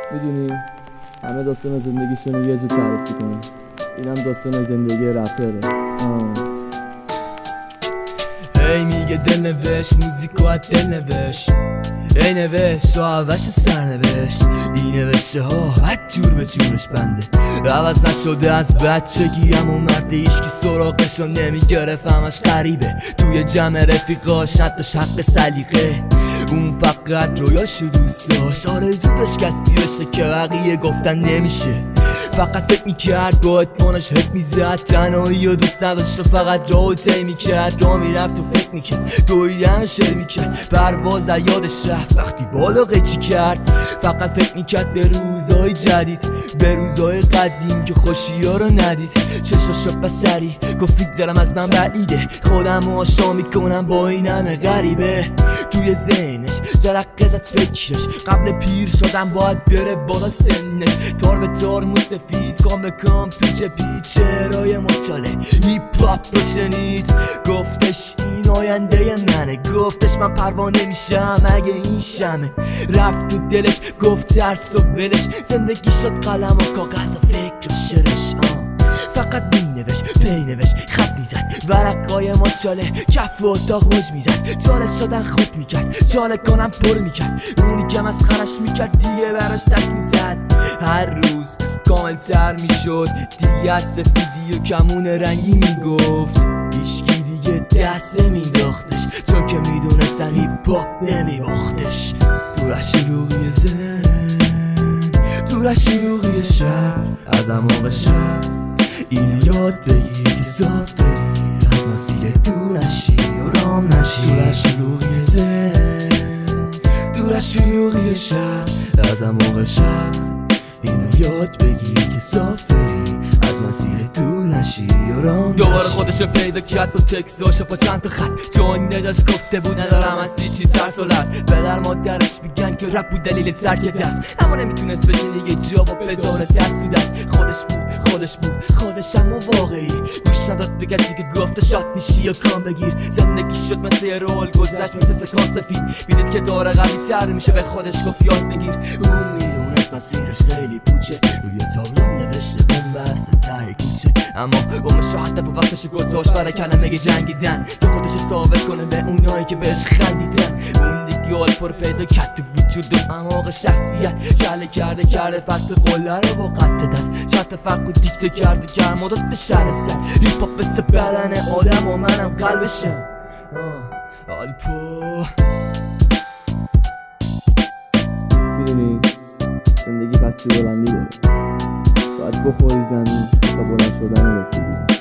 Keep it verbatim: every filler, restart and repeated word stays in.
میدونی همه داستان زندگیشونو یه جور تعریف کنه، اینم داستان زندگی رپره. هی میگه دل نوشت موزیکو از دل نوشت، ای نوشت و عوض سر نوشت، این نوشته ها هر جور به جورش بنده. عوض نشده از بچگی همون مرد ایشکی سراغشو نمیگرفت، همش غریبه توی جمع رفیقاش نداشت حق سلیقه. اون فقط رویاشو دوست داشت، آرزو داشت کسی بشه که بقیه گفتن نمیشه. فقط فکر میکرد با اتفانش حک میزد، تنهایی و دوست نداشت و فقط راهو طی میکرد. راه میرفت و فکر میکرد دویدن شعر میکرد، پرواز یادش رفت وقتی بالا قیچی کرد. فقط فکر میکرد به روزهای جدید، به روزهای قدیم که خوشی ها رو ندید. چشاشو بسری گفت دلم از من بعیده، خودم آشا میکنم با این همه غریبه. توی ذهنش جرقه زد فکرش، قبل پیر شدن باید بره بالا سنش. تار به تار موسفید کام به کام تو جپید، چهرهای مچاله هیپ هاپ رو شنید. گفتش این آینده منه، گفتش من پروانه میشم اگه این شمه. رفت تو دلش گفت ترس و ولش، زندگی شد قلم و کاغذ و فکر و شرش. آه فقط می نوشت پی نوشت خط میزد، ورقای مچاله کف و اتاق موج میزد. چاله شدن خود میکرد، چاله کنم پر میکرد، اونی که مسخرش میکرد دیگه براش دست میزد. هر روز کامل تر میشد دیگه، از سفیدی و کمون رنگی میگفت. هیچکی دیگه دست نمینداختش، چون که میدونستن هیپ هاپ نمیباختش. دور از شلوغی زن، دور از شلوغی شهر، از اماق شهر اینو یاد بگیر که سافری، از مسیر دور نشی و رام نشی. دور از شلوغی زن، دور از شلوغی شهر، از اماق شهر اینو یاد بگیر که سافری، از مسیر دور نشی و رام نشی. دوباره خودشو پیدا کرد با تکساشو با چند تا خط، چون نجاش گفته بود ندارم از چی ترس و لرز. پدر مادرش میگن که رپ بود دلیل ترک درس، اما نمیتونست بشین دیگه جا و بذاره دست تو دست. خودش بود خودش بود خودش اما واقعی، گوش نداد به کسی که گفته شات میشی یا کام بگیر. زندگی شد مثل یه رول گذشت مثل سکان سفید، بیدید که داره قوی تر میشه به خودش گفت یاد بگیر. اون میدونست مسیرش خیلی پوچه، روی تابلو نوشته بنبسته ته کوچه، اما اون شاهده و وقتش گذاشت برای کلمه جنگیدن، تا خودشو ثابت کنه به اونایی که بهش خندیدن. اون دیگه پر پیدا کرد تو وجود و اعماق شخصیت، کله کرده کرده فرط قله رو با قطع دست. شرط فرق و دیکته کرده گرمادات به شهر سر، هیپ هاپ بسته بدن آدم و منم قلبشم. آلپو میدونی زندگی بسته بلندی داره، باید بخوری زمین تا بلند شدن رو بگیری.